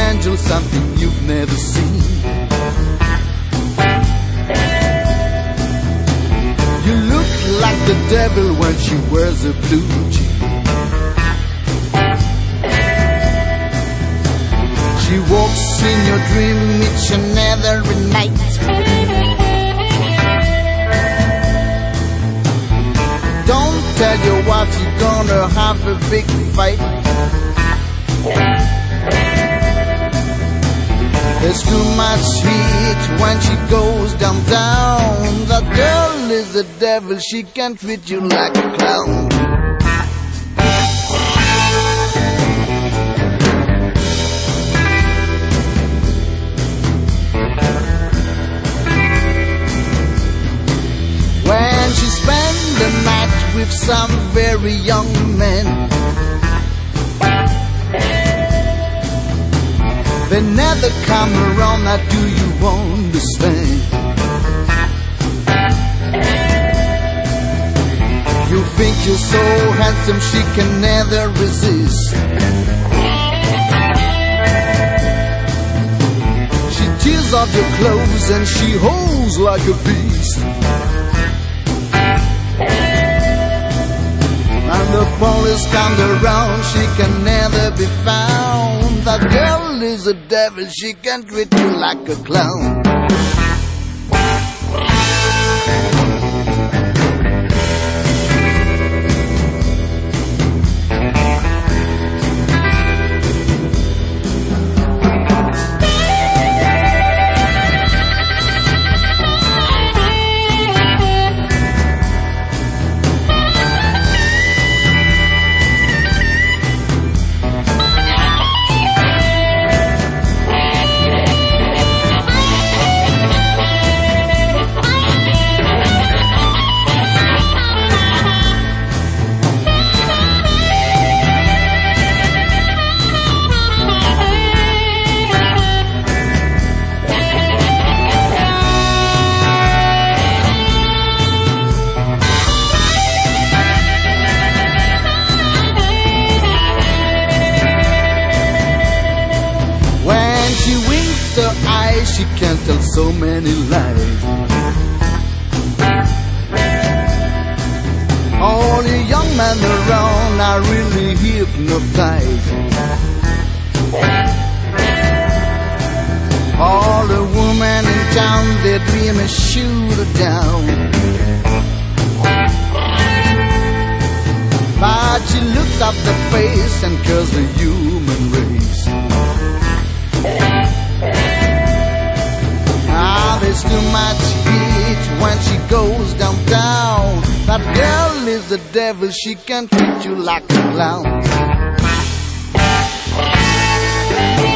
angel, something you've never seen. You look like the devil when she wears a blue jean. She walks in your dream each and every night. Don't tell your wife you're gonna have a big fight. There's too much heat when she goes downtown. That girl is the devil, she can treat you like a clown. When she spends the night with some very young men, they never come around, now do you understand? You think you're so handsome, she can never resist. She tears off your clothes and she holds like a beast. And the police comes around, she can never be found. That girl is a devil, she can treat you like a clown. She can tell so many lies. All the young men around are really hypnotized. All the women in town, they dream and shoot her down. But she looks up the face and curses the human race. There's too much heat when she goes downtown. That girl is the devil, she can treat you like a clown.